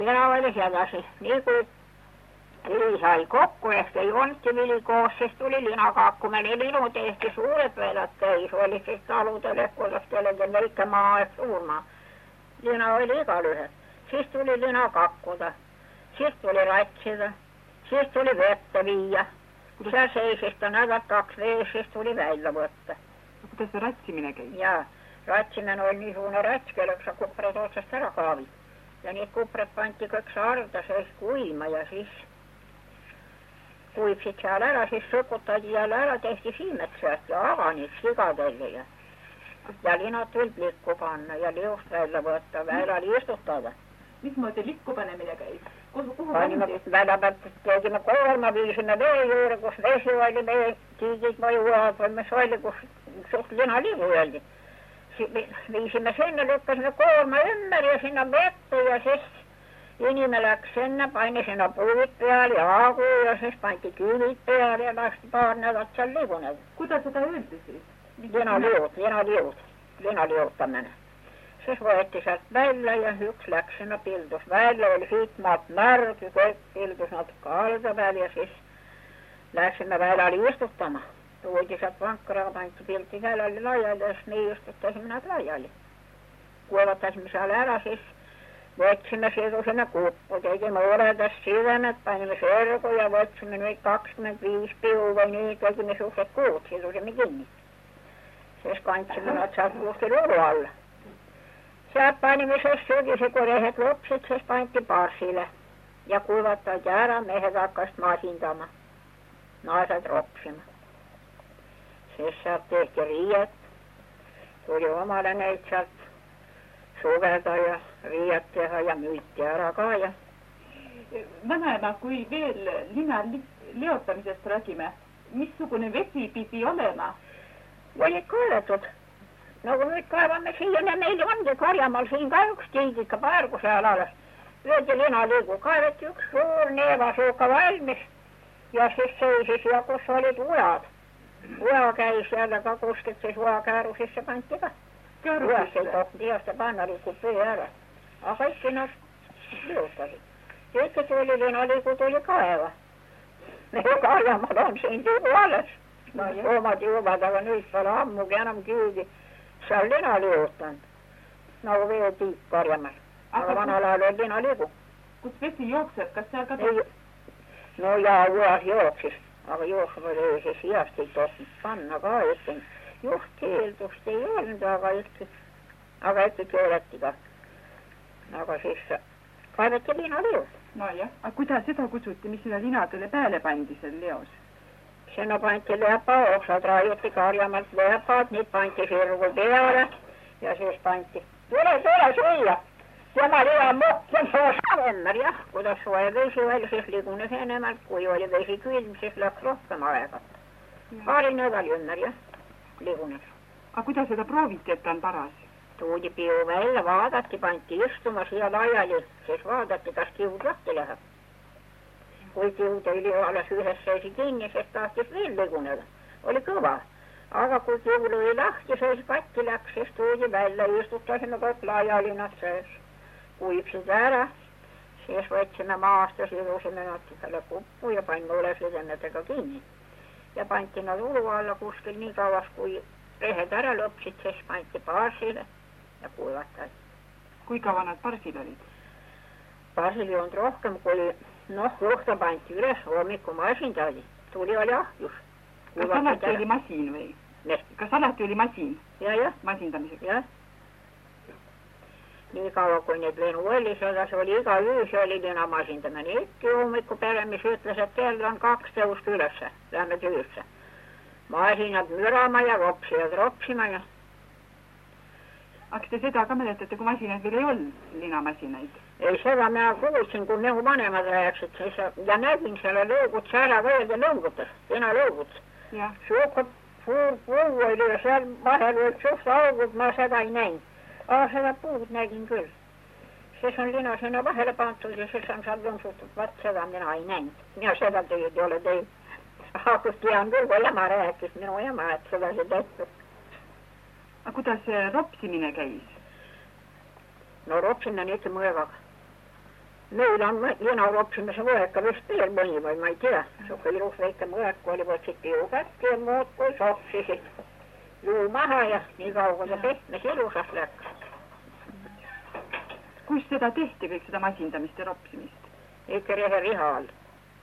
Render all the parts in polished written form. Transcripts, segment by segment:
Lina oli sedasi, niin kuin Liisa oli kokku, ja ei onnitti vilikoos, siis tuli linakakku. Meni linu tehti suuret vedät teis, oli siis talutelle, kuulostelekin leikkäämään suurmaa. Lina oli liika lyhyt. Siis tuli linakakkuta, siis tuli ratsida, siis tuli vettä viia. Siellä seisistä näivät 2 veessä, siis tuli väillä vuotta. Kuidas se ratsimine käib? Jaa, ratsimine oli niisugune ratskelöksä kupret otsast ära kaavit. Ja niitä kupret panti kõik saarda sees kuima ja siis kuivsid seal ära, siis sõkutati jälle ära, tehti siimet sealt ja avanid sigadelle ja linad tuli likku panna ja liust välja võtta, väelal istutada. Mismoodi likku panemine käib? Kuhu panime välja pealt, tegime koorma, viisime vee juurde, kus vesi oli, vee tiigid mõjuvad või mis oli, kus suht lina liigu öeldi. Viisime sinna, lükkasime koorma ümber ja sinna vette ja siis inimene läks sinna, pani sinna puud peal ja aagu ja siis panti küüvid peal ja lasti paar nädalat seal liiguneda. Kuidas seda öeldi siis? Linaliutamine. Siis võeti sealt välja ja üks läks sinna pildus välja, oli siit maalt märg, kõik pildus natuke alga peal ja siis läksime väljal istutama. Tuudi sealt vankra, panti pilti väljali laiali ja siis me istutasime nad laiali. Kuivatasime seal ära, siis võtsime sidusime kuppu, tegime uredast sidemed, panime sörgu ja võtsime nüüd 25 piu või nii, tegime suhted kuud, sidusime kinni. Siis kandsime nad sealt kuskil ulu alla. Sealt panime siis sügise, kui rehed lõpsid, siis panti parsile ja kuivatati ära, mehed hakkasid masindama, naised ropsima. Siis sealt tehti riiet, tuli omale neid sealt suveda ja riiet teha ja müüti ära ka ja... Vanaema, kui veel lina leotamisest räägime, missugune vesi pidi olema? Olid kaevatud. Nagu nüüd kaevame siia, meil ongi karjamaal siin ka üks tiigika paargu seal alles. Löödi linaliigu, kaevati üks suur neevasuuka valmis ja siis seisis ja kus olid ujad. Uja käis jälle ka kuskilt, siis ujakääru sisse kanti ka. Ujas ei tohti iasta panna, liikub püü ära. Aga ikki nad liutasid. Ikki tuli linaliigu, tuli kaeva. Meil karjamaal on siin tiigu alles. Omad jõuvad, aga nüüd pole ammugi enam küügi seal lina liutanud. Nagu veetiik karjamal. Aga vanal ajal oli lina liigu. Kus vesi jookseb, kas seal ka No jaa, ujas jooksis. Aga jookseb oli siis iast ei tohtinud panna ka ikka. Just keeldust ei olnud, aga ikka keeleti ka. Aga siis kaevati lina liud. No jah, aga kuidas seda kutsuti, mis sinna linadele pääle pandi seal leos? Sinna panti lepa, oksad raiuti karjamalt lepad, nüüd panti sirgu peale ja siis panti. Tule süüa! Tema liiga muhkem ümber, jah, kuidas soe vesi oli, siis liigunes enemalt, kui oli vesi külm, siis läks rohkem aega. Paari nädal ümber, jah, liigunes. Aga kuidas seda prooviti, et ta on paras? Tuudi piu välja, vaadati, panti istuma siia laiali, siis vaadati, kas kiud lahti läheb. Kui kiud oli alles ühes seisi kinni, siis tahtis veel liguneda. Oli kõva. Aga kui kiud oli lahti, siis katki läks, siis tuudi välja, istutasime kõik laiali nad sees. Kuipsid ära, siis võtsime maast ja sidusime natukele kuppu ja panime ülesidemedega kinni. Ja panti nad ulu alla kuskil nii kauas, kui rehed ära lõpsid, siis panti parsile ja kuivatati. Kui kaua nad parsil olid? Parsil ei olnud rohkem, kui juhta panti üles, hommiku masin tali. Tuli oli ahjus. Kas alati oli masin või? Kas alati oli masin? Ja. Masindamiseks? Jah. Nii kaua, kui need linu oli, selles oli iga öös oli lina masindamine. Ikki hommiku peale, mis ütles, et kell on 2 tõust ülesse. Lähme töösse. Masinad mürama ja ropsima ja... Aga te seda ka mäletate, kui masinaid veel ei olnud linamasinaid? Ei, seda mina kuulsin, kui minu vanemad rääksid ja nägin selle lõugutse ära veel ja lõugutas, lina lõugutas. Suur puu oli ja seal vahel olid suht augud, ma seda ei näinud. Aga seda puud nägin küll. Siis on lina sinna vahele pantud ja siis on seal lõngsutud, vaat seda mina ei näinud. Mina seda tööd ei ole teinud. Aga kus tean küll, kui ema rääkis, minu ema, et seda see tehtud. Aga kuidas ropsimine käis? No ropsimine ikka mõevaga. Meil on lina ropsimise võeka vist veel mõni või ma ei tea. Suke ilus väike mõek oli, võtsid jõu kätte ja muud kui sopsisid jõu maha ja nii kaua ta pehmes ilusas läks. Kus seda tehti kõik seda masindamist ja ropsimist? Ikka rehe riha all.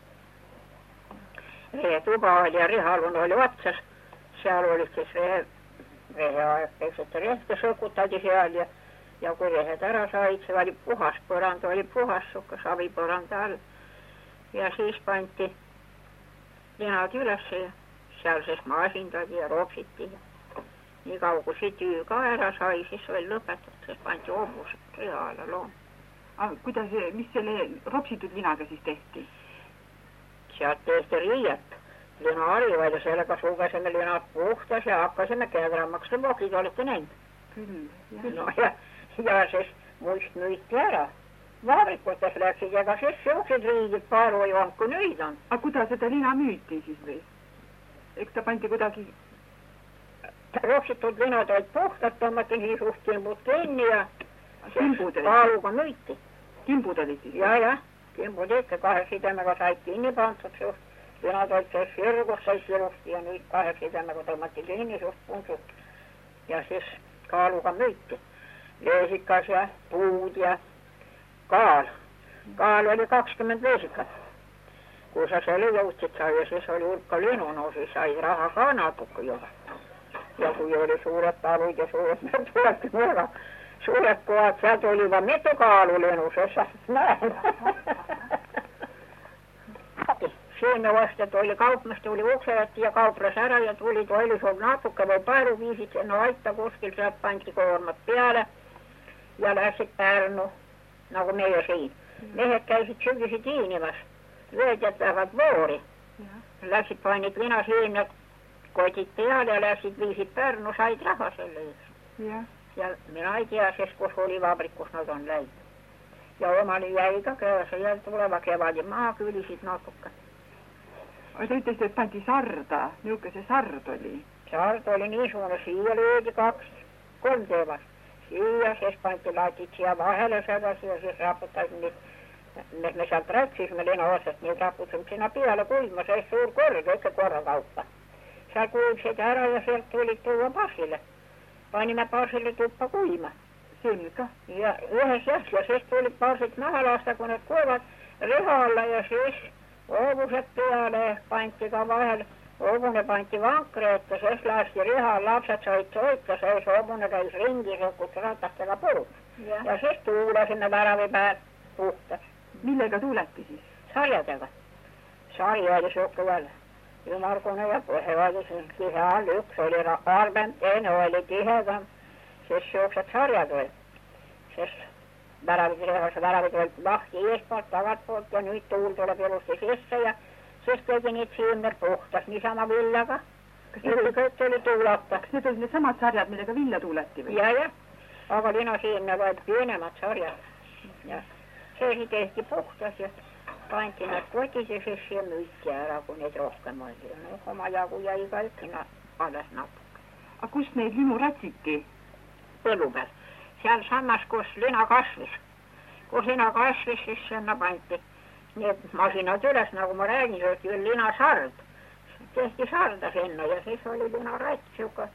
Rehe tuba oli ja rihalun oli otsas. Seal olid siis rehe aegpeksed ja rehte sõkutadi seal ja kui rehed ära said, see oli puhas põrand, oli puhas suke savipõrand all. Ja siis pandi linad üles ja seal siis masindadi ja ropsiti. Nii kaua kui see tüü ka ära sai, siis oli lõpetatud, siis pandi hobus reha alla loom. Kuidas, mis selle ropsitud linaga siis tehti? Sealt tehti riiet. Lina oli ja sellega sugesime linad puhtas ja hakkasime keedramaks. Te vokid olete näinud? Küll. No ja siis muist müüti ära. Vabrikutes läksid ja ka siis siuksed riigid paru ei olnud, kui nüüd on. Aga kuidas seda lina müüti siis või? Eks ta pandi kuidagi... Ropsitud linad olid puhtad, tõmmati nii suht kimbud kinni ja kimbud kaaluga müüti. Kimbud olid siis? Ja, kimbud ikka 2 sidemega said kinni pandud suht. Linad olid see sirgus, sai sirusti ja nüüd 2 sidemega tõmmati kinni suht punsut. Ja siis kaaluga müüti. Leesikas ja puud ja kaal. Kaal oli 20 leesikat. Kui sa selle jõudsid sai ja siis oli hulka linu, no siis sai raha ka natuke juba. Ja kui oli suured talud ja suured tulebki mõrga, suured kohad, sealt oli juba mitu kaalu linu, see saab näen. Seeme vastet oli kaupmees, tuli uksevätti ja kaupras ära ja tuli toilusoob natuke või paru viisid no aita kuskil, sealt pandi koormad peale ja läksid Pärnu, nagu meie siin. Mehed käisid sügisid iinimas, veedjad lähevad voori. Läksid panid lina siin ja kotid peale ja läksid viisid Pärnu, said raha selle ees. Ja mina ei tea siis, kus oli vabrik, kus nad on läinud. Ja omani jäi ka käes ja tuleva kevadi maa külisid natuke. Te ütlesite, et pandi sarda. Niuke see sard oli? Sard oli niisugune, siia löödi 2-3 teevast. Siia, siis pandi laatid siia vahele sedasi ja siis raputasid neid. Me sealt rätsisime lina otsast, neid raputasime sinna peale kuivma, see suur korg, ikka korra kaupa. Seal kuivsid ära ja sealt tulid tuua parsile. Panime parsile tuppa kuima. Seemnid ka? Ja ühes jah, ja siis tulid parsid maha lasta, kui need kuivad reha alla ja siis hoobused peale pandi ka vahel, hoobune pandi vankri ette, siis lasti reha, lapsed said soita, siis hoobune käis ringi, sõkus ratastega purud. Ja siis tuulasime väravi päev puhtaks. Millega tuuleti siis? Sarjadega. Sari oli suhku veel ümargune ja põhe oli siin kihe all, üks oli harvem, teine oli tihedam, siis siuksed sarjad olid. Siis väravid olid lahti eespoolt, tagatpoolt ja nüüd tuul tuleb ilusti sisse ja siis tegi neid siimner puhtas niisama villaga. Kõik oli tuulata. Kas need olid need samad sarjad, millega villa tuuleti või? Ja, aga lina siimne võid pienemad sarjad. Ja see tehti puhtas ja pandi nad kotise sisse ja müüti ära, kui neid rohkem oli. No, oma jagu jäi ka ikka alles natuke. Aga kus neid linu rätsiti? Põllu peal. Seal samas, kus lina kasvis. Kus lina kasvis, siis sinna pandi need masinad üles, nagu ma räägin, see oli lina sard. Tehti sarda sinna ja siis oli lina räts juba.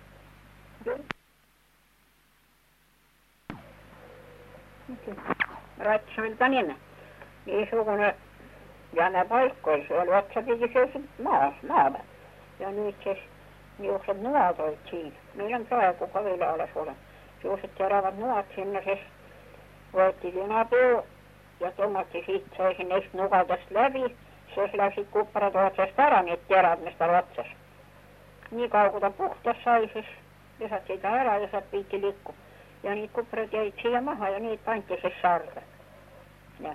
Rats oli ta nime. Niisugune jäne paik oli, see oli otsapidi sellised maa peal. Ja nüüd siis niisugused nõad olid siin. Meil on praegu ka veel alles olen. Siuksed teravad nõad sinna, siis võeti linapeo ja tõmmati siit sai neist nugadest läbi, siis läksid kuprad otsast ära, need terad, mis tal otsas. Nii kaua, kui ta puhtas sai, siis lisati ta ära ja sealt viiti likku. Ja need kuprad jäid siia maha ja neid pandi siis sarda. Ja.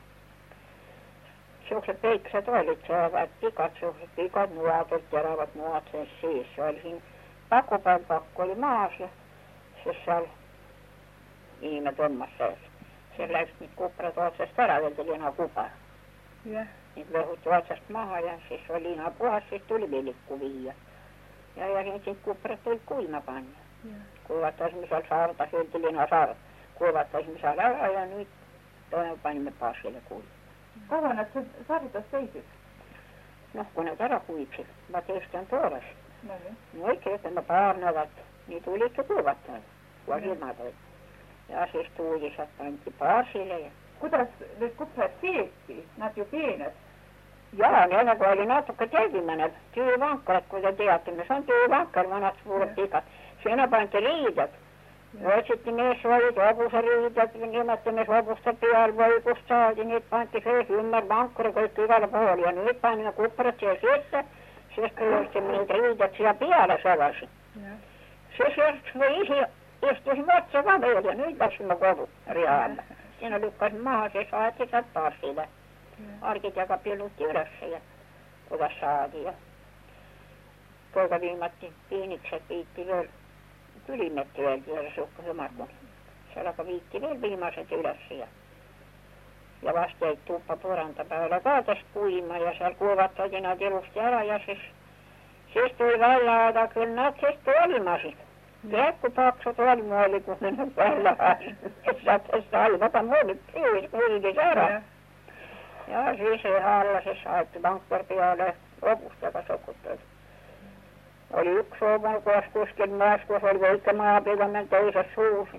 Siuksed väiksed olid, pikad, siuksed pikad nuad, teravad nuad siis. See oli siin paku peal, pakk oli maas ja siis seal inimene tõmmas sees. See läks need kuprad otsast ära, öeldi lina kupa. Need lõhuti otsast maha ja siis oli lina puhas, siis tuli velikku viia. Ja need kuprad tuli kuima panna. Kuivatasime seal sardas, öeldi lina sard. Kuivatasime seal ära ja nüüd toime panime parsile kuivima. Kauan nad sardas seisid? Noh, kui need ära kuivsid, ma tõesti on toores. No ikka ütleme paar nädalat, nii tuli ikka kuivata, kui ilmad olid. Ja siis tuli sealt pandi parsile ja... Kuidas need kuprad seeti? Nad ju peened. Jaa, nendega oli natuke tegimine, tüüvankarat, kui te teate, mis on tüüvankar, vanad suured pikad. Sinna pandi riided. Otsiti meesvalid, hobuse riided, nimeti mees hobuste peal või kust saadi, nüüd pandi sees ümber vankuri kõik igale pool ja nüüd panime kuprad siia sisse, sest kui jõudsime neid riided siia peale sedasi. Siis või ise istusime otsa ka veel ja nüüd läksime kodu reaalne. Siinä lükkäsin maahan, se saatiin sieltä parsille. Arkit joka pilutti ylös ja kudas saatiin. Ja poika viimattiin piinikset, viitti vielä ylimetti vielä sukka hymarkun. Se alkoi viitti vielä viimaiset ylös ja vasta ei tuppa porantapäällä kaatas puima ja siellä kuivattakin näitä elusti ära ja siis tuli vällaata kyllä näet siis tuolimasit. Jäkku paksu tuolima oli, kun ne vällaasi. Se oli vata muodit pyydis ära. Ja siis se alla se saitti vankkarpialle lopusta, joka sokuttaa. Oli yksi soumukoas kuskin maassa, kun se oli veikkä maapilamen toisessa suussa.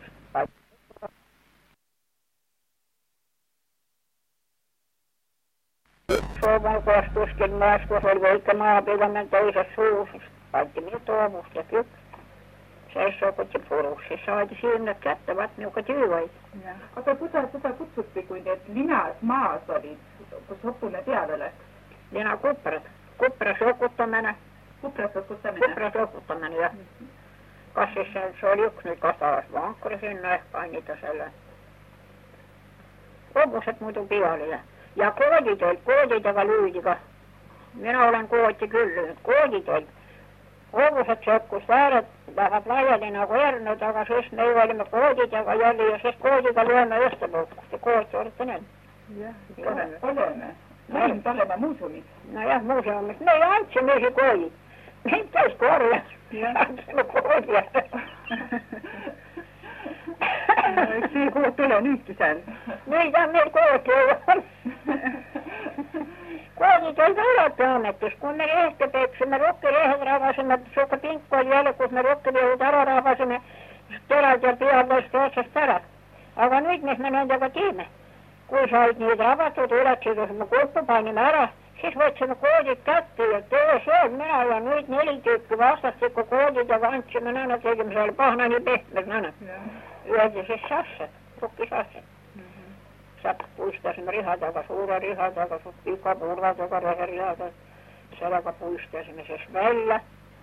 Soumukoas kuskin maassa, kun se oli veikkä maapilamen toisessa suussa. Kaikki minä tuomusta ja kyllä. Se sokutti puruksi. Se saati silmät kättävät niuka tyyvöit. Aga kuidas seda kutsutti, kui need linas maas olid, kus hopune peale läks? Lina kuprat. Kupra sokuttamine. Kupra sokuttamine? Kupra sokuttamine, ja. Kas siis se oli yksi nyt kastaas vankkuri sinne, painita selle. Hobuset muidu pialle. Ja koodit joka lyydiga. Minä olen kooti kyllä. Koodit oli. Hobuset sokkus vääret vähän lajallina kuin ernut, aga siis me olimme koodit joka jäljellä ja siis koodiga lyömme österlukku. Se kooti oli tänne. Olemme. Olemme muuseumissa. No jah, muuseumissa. Me andsime se koodit. Meitä taisi korjaa. Andsime koodja. Eikö see koot ole nüüdki seal? Meitä meil kooti ei ole. Koodit oli alati ametis, kun me lehte peksime, rokkilehed ravasime, suka pinkku oli jälle, kus me rokkilehud ära ravasime, terad ja pealvast otsast ära. Aga nüüd, mis me nendega teeme? Kui said neid ravatud ületsid, jos me kokku panime ära, siis võtsime koodid kätte ja töö seal, mina ja nüüd 4 tükki vastastikku koodid ja andsime näna, tegime seal pahna nii pehmed näna. Öeldi siis sassad, rukkisassad. Saab puistasime rihadaga, suure rihadaga, pika purvadaga, reherihadaga. Sellega puistasime siis välja.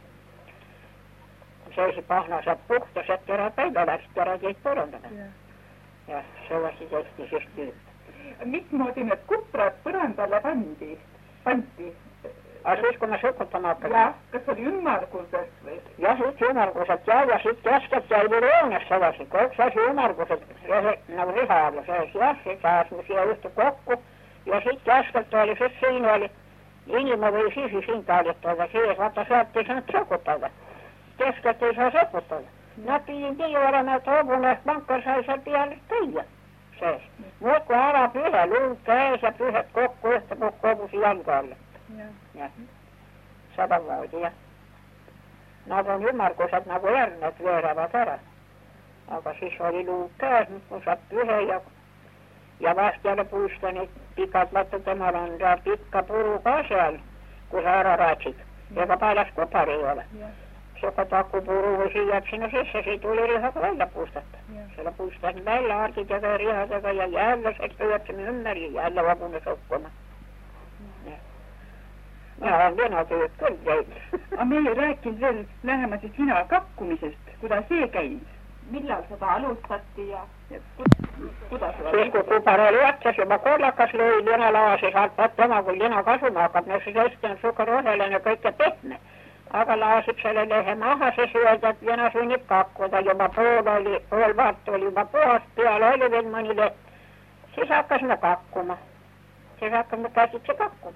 Seisi pahna saab puhtas, et terad päivä läksid, terad jäid põrandale. Ja sellasi tehti siis tüüp. Mismoodi need kuprad põrandale pandi? Aga siis, kui me sukutama hakkame. Jah, kas oli ümmarguselt või? Jah, siit ümmarguselt ja siit keskelt jäi roones sedasi. Kõik see asi ümmarguselt, nagu riha alla sees. Jah, siit saasime siia ühte kokku ja siit keskelt oli, siis siin oli ilma või sisi siin tallitada sees. Vaata, sealt ei saanud sokutada. Keskelt ei saa sokutada. Nad pidin nii olema, et hobune vankar sai seal peale käia sees. Muudku ära pühe luud käes ja pühed kokku ühte kokku hobusi jalga alla. Jah, samamoodi jah. Nad on ümmargused nagu erned veeravad ära. Aga siis oli luud käes, kun saab pühe ja vast jälle puista neid pikad, vaata temal on pikka puru ka seal, kui sa ära raatsid. Ega päälas kopar ei ole. Soka takupuru või siia sinna sisse, siit tuli rihaga välja puustata. Selle puistasin välja arkid ja rihadega ja jälle pöödsime ümber ja jälle vabune sokkuma. Ja on linatööd küll teil. Aga me ei rääkinud veel lähemalt lina kakkumisest, kuidas see käis? Millal seda alustati ja kuidas? Siis kui kupar oli otsas juba korlakas lõi linalaasis, alt tema kui lina kasuma hakkab, siis hästi on suka roheline kõik ja pehme. Aga laasib selle lehe maha, siis öelda, et lina sunnib kakkuda. Juba pool vart oli juba puhast, peal oli veel mõni leht. Siis hakkasime kakkuma. Siis hakkasime käsitse kakkuma.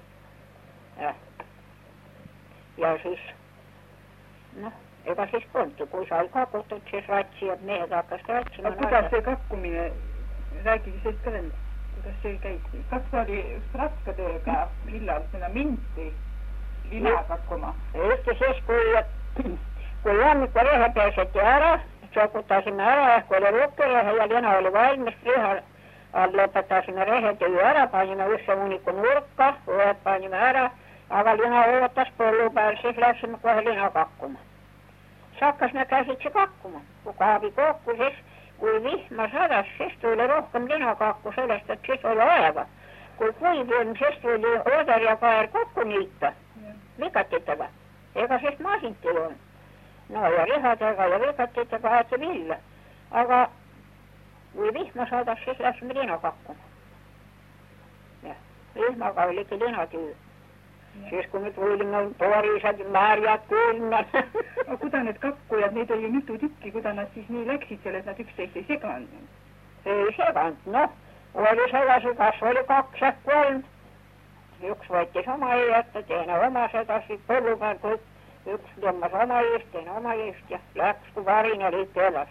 Ja siis, noh, ega siis polnud, kui sai kakutud, siis ratsi ja mehed hakkas ratsima. Aga kuidas see kakkumine, rääkige sellest ka veel? kuidas see käis siis? Kas see oli üks raske tööga, millal sinna minti lina kakkuma? Just siis, kui hommikul rehe pääseti ära, sokutasime ära, ehk oli rukkirehe ja lina oli valmis, reha all lõpetasime rehetöö ära, panime ühte uniku nurka, õed panime ära, aga lina ootas põllu peal, siis läksime kohe lina kakkuma. Hakkas me käsitsi kakkuma, kui kaabi kokku, siis kui vihma sadas, siis tuli rohkem linakakku sellest, et siis oli aega. Kui kuiv on, siis tuli oder ja kaer kokku niita, vikatitega, ega siis masinti ei olnud. No ja lihadega ja vikatitega aeti villa, aga kui vihma sadas, siis läksime linakakkuma. Ja vihmaga oligi linatöö. Siis kun me tulimme torisad, märjad, külmad. Aga kuda need kakkujad, neid oli mitu tükki, kuda nad siis nii läksid selles, nad üksteist ei seganud? Ei seganud, noh. Oli sedasi, kas oli 2 ja 3. Üks võttis oma eest, teine oma sedasi põllu peal, kui üks tõmmas oma eest, teine oma eest ja läks, kui varine liik elas.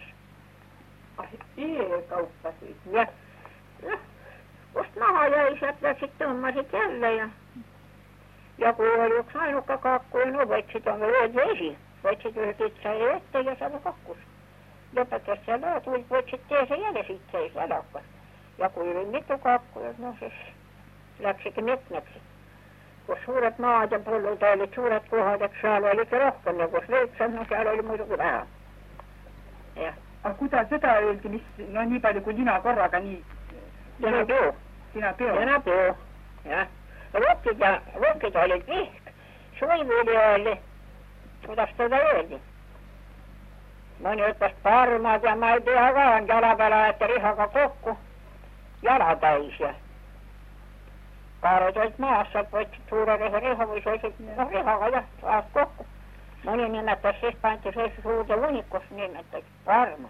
E-kaupa siis? Jah. Kust maha jäi, sealt läksid tõmmasid jälle ja... Ja kui oli üks ainuka kakku, no võtsid on veel vesi, võtsid ühe kitsa ette ja seda kakkus. Lõpetas selle, võtsid teise jälle siit seis älakas. Ja kui oli mitu kakku, no siis läksidki mitmeks. Kus suured maad ja põllud olid suured kohad, eks seal oligi rohkem ja kus väiksem, no seal oli muidugi vähe. Jah. Aga kuidas seda öeldi, mis, no nii palju kui lina korraga nii? Linapeo. Linapeo, jah. Rukid olid vihk, suivuli oli, kuidas teda öeldi. Mõni ütles parmad ja ma ei tea ka, on jala peale aeti rihaga kokku, jala täis ja kaarud olid maas, sealt võtsid suure riha või selliselt, noh rihaga jah, saad kokku. Mõni nimetas, siis pandi sellises suurde unikus, nimetas parma.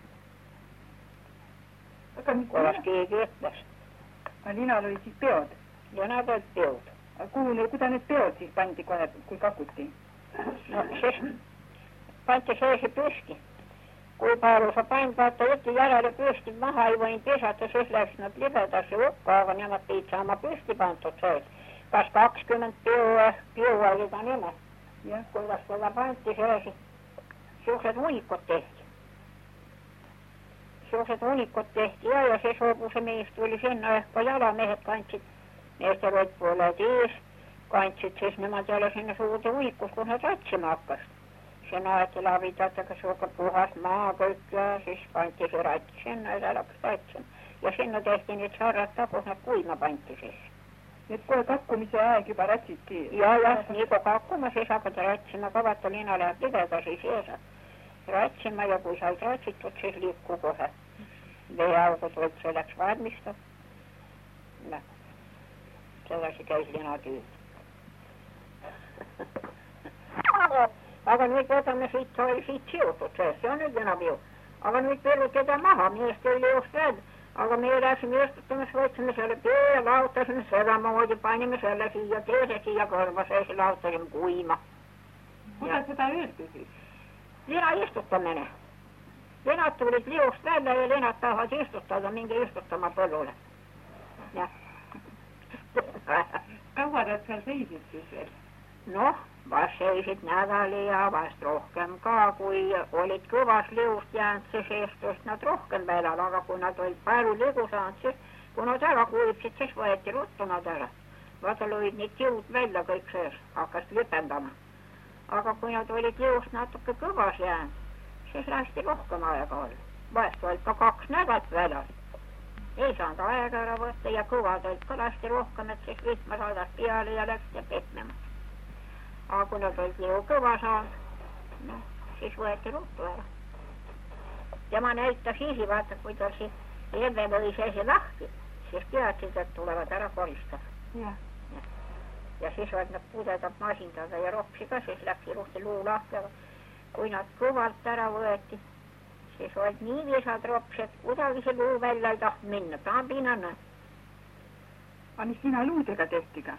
Kuidas keegi ütles. Aga linal oli siis peod? Ja nad olid peod. Aga kuda need peod siis pandi kohe, kui kakuti? No siis pandi seesi püsti. Kui palju sa pand, vaata ütti järele püsti maha ei võinud visata, siis läks nad libedasse hukka, aga nemad pidid saama püsti pandud sees. Kas 20 peo oli ta nimed. Kuidas teda pandi seesi. Siuksed unikud tehti. Ja siis hobuse mees tuli sinna, ehk ka jalamehed kandsid. Meestel olid pooled ees, kandsid siis nemad jälle sinna suurde unikus, kus nad ratsima hakkas. Sinna aeti lavidatega suuga puhas maa kõik ja siis pandi see rats sinna ja seal hakkas ratsima. Ja sinna tehti nüüd sarrata, kus nad kuima pandi siis. Need kohe kakkumise aeg juba ratsidki? Ja, nii kui kakkuma, siis hakati ratsima, ka vaata lina läheb libeda, siis eesad ratsima ja kui said ratsitud, siis liiku kohe. Veeaugud võid selleks valmistab. Sedasi käis linatöö. Aga nüüd võtame siit, oli siit siutud sees, see on nüüd linapeo. Aga nüüd pelutada maha, meest oli just välja. Aga me läksime istutamas, võtsime selle peo ja lautasime sedamoodi, panime selle siia, teise siia kõrva sees ja lautasime kuima. Kuidas seda öeldi siis? Lina istutamine. Linad tulid liust välja ja linad tahavad istutada, mingi istutama põllule. Jah. Kaua nad seal seisid siis veel? Noh, vast seisid nädali ja vast rohkem ka, kui olid kõvas liust jäänud, siis istus nad rohkem pealal, aga kui nad olid palju ligu saanud, siis kui nad ära kuivsid, siis võeti ruttu nad ära. Vaata lõid need jõud välja kõik sees, hakkas lüpendama. Aga kui nad olid liust natuke kõvas jäänud, siis lasti rohkem aega olla. Vast olid ka 2 nädalat väljas. Ei saanud aega ära võtta ja kõvad olid ka lasti rohkem, et siis vihma saadas peale ja läks ja pehmema. Aga kui nad olid liu kõva saanud, no, siis võeti ruttu ära. Tema näitas isi, vaata, kui tal siis Elve lõi seesi lahti, siis teadsid, et tulevad ära koristada. Ja siis olid nad pudedad masindada ja ropsi ka, siis läks ilusti luu lahti, aga kui nad kõvalt ära võeti, siis olid nii visad rops, et kuidagi see luu välja ei tahtnud minna, ta on pinnane. Aga mis linaluudega tehti ka?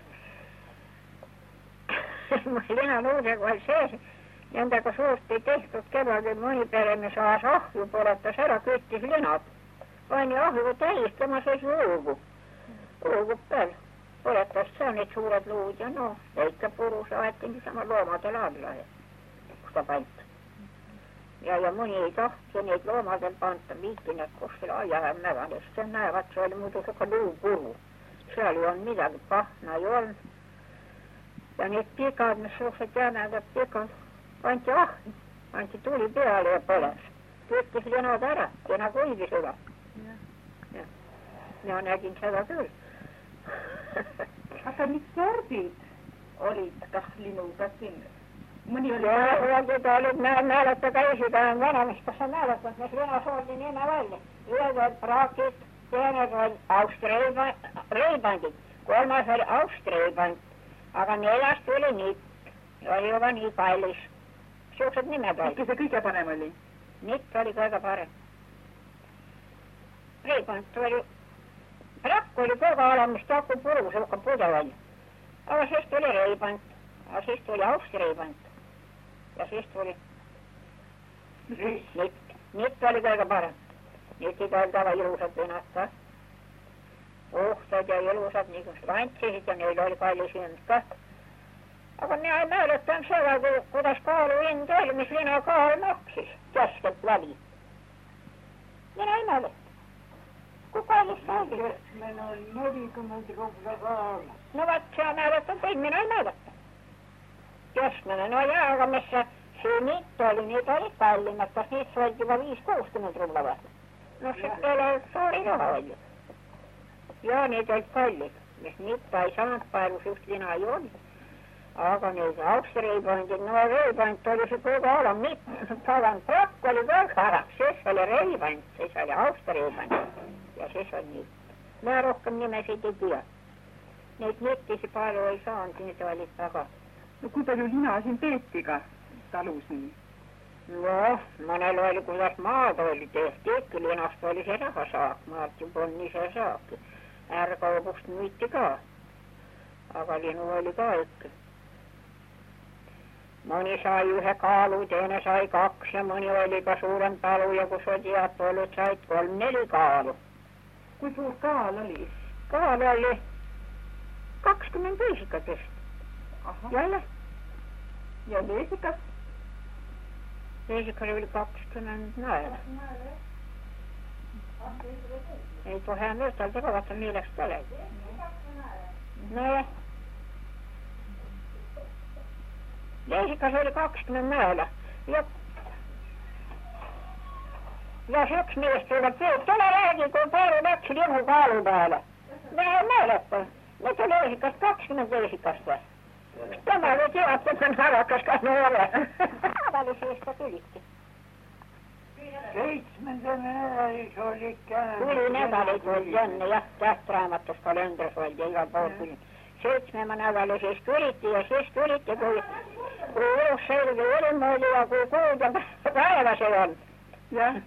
Linaluudega oli sees, nendega suust ei tehtud kevadel mõni pereme saas ahju, põletas ära, küttis linad. Pani ahju täis, tema sees juugu. puhub peal. Põletas seal need suured luud ja no, väike puru saeti niisama loomadele alla, kus ta pant. Ja mõni ei tahtsi neid loomadel panta, viiki need kuskil aiamävanest. See näevad, see oli muidu suka luupuru. Seal ei olnud midagi, pahna ei olnud. Ja need pikad, mis suhted jämedad pikad, anti ahn, anti tuli peale ja põles. Küttis linad ära, lina kuivis üle. Ja nägin seda küll. Aga mis sordid olid kah linuga siin? Mõni oli... Sordid olid, määleta käisid, vanemist, kas sa määletasid, mis linasordi nime välja. Ühed olid praakid, teine oli Austreibandid, kolmas oli Austreiband, aga neljast tuli nitt. Oli juba nii kallis. Suused nimed olid. Mis see kõige parem oli? Nitt oli kõige parem. Reiband oli... Prakk oli kõige alamist jaku puru, suhka pude oli. Aga siis tuli Reiband, aga siis tuli Austreiband. Ja siis tuli nitt. Nitt oli kõige parem. Nitid olid väga ilusad linad. Puhtad ja ilusad, nii kus vantsisid ja neil oli kallis hind ka. Aga mina ei mäletan seda, kuidas kaalu hind oli, mis lina kaal maksis keskelt läbi. Mina ei mäletan. Kui kallis see oli? Meil on 40 rubla kaal. No vaat, see mäletan teid, mina ei mäletan. Keskmine, no jaa, aga mis see nitt oli, need olid kallimad, kas nitt olid juba 5-60 rubla või? No see peale suuri raha oli. Ja need olid kallid, mis nitta ei saanud palju, suht lina ei olnud. Aga need Austreibandid, no Reiband oli see kõige alam nitt. Tagan Prakk oli kõige alam, siis oli Reiband, siis oli Austreiband. Ja siis on nitt. Mä rohkem nimesid ei tea. Neid nittisi palju ei saanud, need olid väga. No kui palju lina siin peeti ka talus nii? No, mõnel oli, kuidas maad oli tehti, ikka linast oli see rahasaak, maalt juba on ise saak. Ärkaubust müüti ka. Aga linu oli ka ikka. Mõni sai ühe kaalu, teine sai 2 ja mõni oli ka suurem talu ja kus oli head põllud, said 3-4 kaalu. Kui suur kaal oli? Kaal oli 20 veesikatest. Jälle. Ja veesikas? Veesikal oli 20 naela. Ei kohe mõistalda ka, vaata milleks ta oli. No ja. Veesikas oli 20 naela. Ja üks meest tuleb teed, tule räägi, kui palju läks linu kaalu peale. Mä ei mäletan. Nyt oli veesikas 20 veesikast või? Tämä oli teatteman harakas, kas ne ole. Tavallisesta tulitti. 7. nädalis oli käynyt. Tuli nädalit oli jänne, jah, tähtraamatust kalendris oli ja igal pool tuli. 7. nädali siis tulitti ja siis tulitti, kui ilus selge ilm oli ja kui kuud ja päevas ei olnud. Jah.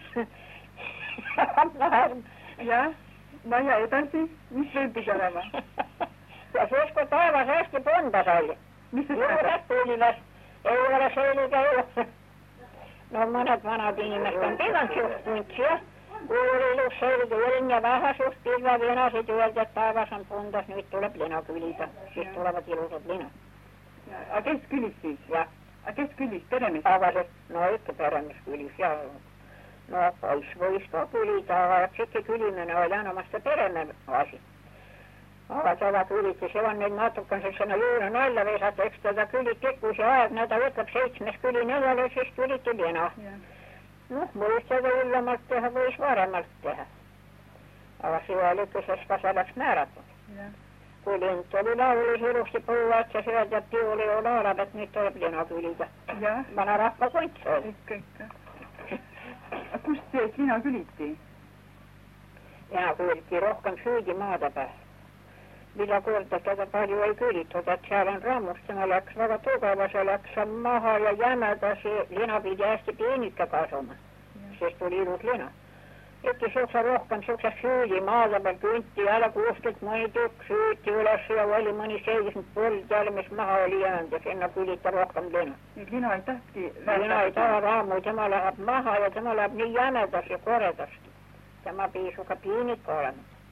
Jah. No ja edasi, mis veel pidi olema? Ja siis kun taivas hästi pundas oli. Mis see juured tulilas, ei ole selge ilus. No mõned vanad inimesed on pidanud suht puntsi, jah. Kui oli ilus selge ilm ja vähe suht pilvad linasid öelda, et taevas on pundas, nüüd tuleb lina külida. Siis tulevad ilusad linad. Aga kes külis siis? Jah. Aga kes külis? Peremees? Aga see, no ikka peremees külis, jah. No poiss võis ka külida, aga sikke külimine oli enamasti peremee asi. Aga seda küliti, see on nüüd natuke sinna juurde nalja veesata, eks teda küliti, kui see aegne, ta ütleb 7. küli nädala, siis küliti lina. Noh, võis seda hullemalt teha, võis varemalt teha. Aga see oli ikka, sest ka selleks määratud. Kui lint oli laulis ilusti põuvatsas, öeldi, et piuli ju laulab, et nüüd tuleb lina külida. Vana rahva kunst oli. Ikka. Kust see lina küliti? Lina küliti rohkem süüdi maade peal. Mida korda teda palju ei külitud, et seal on rammustama läks väga tugeva, see läks maha ja jämedasi, lina pidi hästi piinike kasuma. Siis tuli ilus lina. Ikki suhtsa rohkem suhtsa süüdi maade peal künti jälle kuskilt mõni tükk süüti üles ja oli mõni sellised põld jälle, mis maha oli jäänud ja sinna külita rohkem lina. Lina ei tahti? Lina ei taha raamu, tema läheb maha ja tema läheb nii jämedas ja koredas. Tema piisuga piinik olema.